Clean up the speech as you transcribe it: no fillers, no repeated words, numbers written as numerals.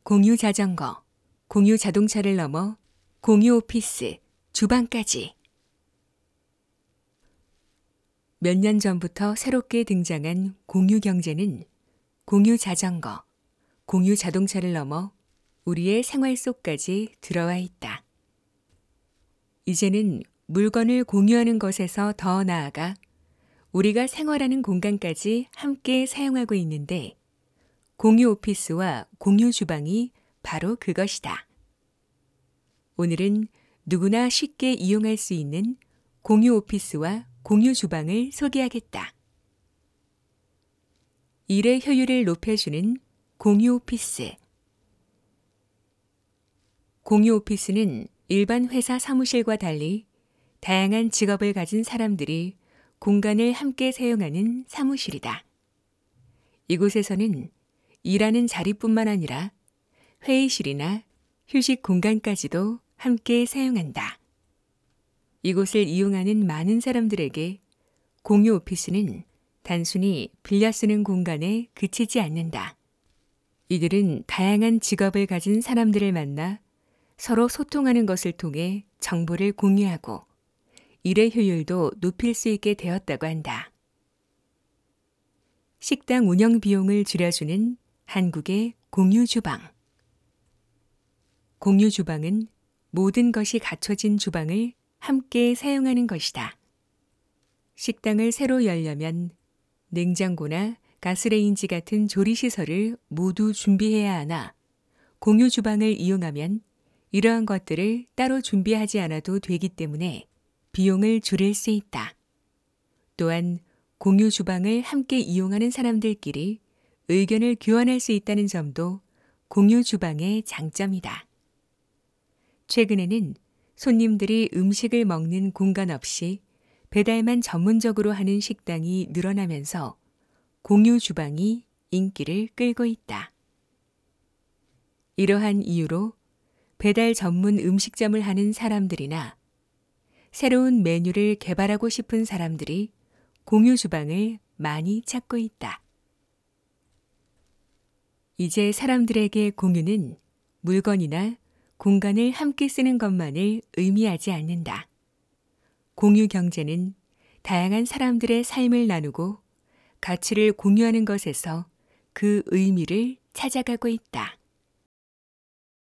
공유 자전거, 공유 자동차를 넘어 공유 오피스, 주방까지. 몇 년 전부터 새롭게 등장한 공유 경제는 공유 자전거, 공유 자동차를 넘어 우리의 생활 속까지 들어와 있다. 이제는 물건을 공유하는 것에서 더 나아가 우리가 생활하는 공간까지 함께 사용하고 있는데 공유 오피스와 공유 주방이 바로 그것이다. 오늘은 누구나 쉽게 이용할 수 있는 공유 오피스와 공유 주방을 소개하겠다. 일의 효율을 높여주는 공유 오피스. 공유 오피스는 일반 회사 사무실과 달리 다양한 직업을 가진 사람들이 공간을 함께 사용하는 사무실이다. 이곳에서는 일하는 자리뿐만 아니라 회의실이나 휴식 공간까지도 함께 사용한다. 이곳을 이용하는 많은 사람들에게 공유 오피스는 단순히 빌려 쓰는 공간에 그치지 않는다. 이들은 다양한 직업을 가진 사람들을 만나 서로 소통하는 것을 통해 정보를 공유하고 일의 효율도 높일 수 있게 되었다고 한다. 식당 운영 비용을 줄여주는 한국의 공유 주방. 공유 주방은 모든 것이 갖춰진 주방을 함께 사용하는 것이다. 식당을 새로 열려면 냉장고나 가스레인지 같은 조리시설을 모두 준비해야 하나 공유 주방을 이용하면 이러한 것들을 따로 준비하지 않아도 되기 때문에 비용을 줄일 수 있다. 또한 공유 주방을 함께 이용하는 사람들끼리 의견을 교환할 수 있다는 점도 공유 주방의 장점이다. 최근에는 손님들이 음식을 먹는 공간 없이 배달만 전문적으로 하는 식당이 늘어나면서 공유 주방이 인기를 끌고 있다. 이러한 이유로 배달 전문 음식점을 하는 사람들이나 새로운 메뉴를 개발하고 싶은 사람들이 공유 주방을 많이 찾고 있다. 이제 사람들에게 공유는 물건이나 공간을 함께 쓰는 것만을 의미하지 않는다. 공유 경제는 다양한 사람들의 삶을 나누고 가치를 공유하는 것에서 그 의미를 찾아가고 있다.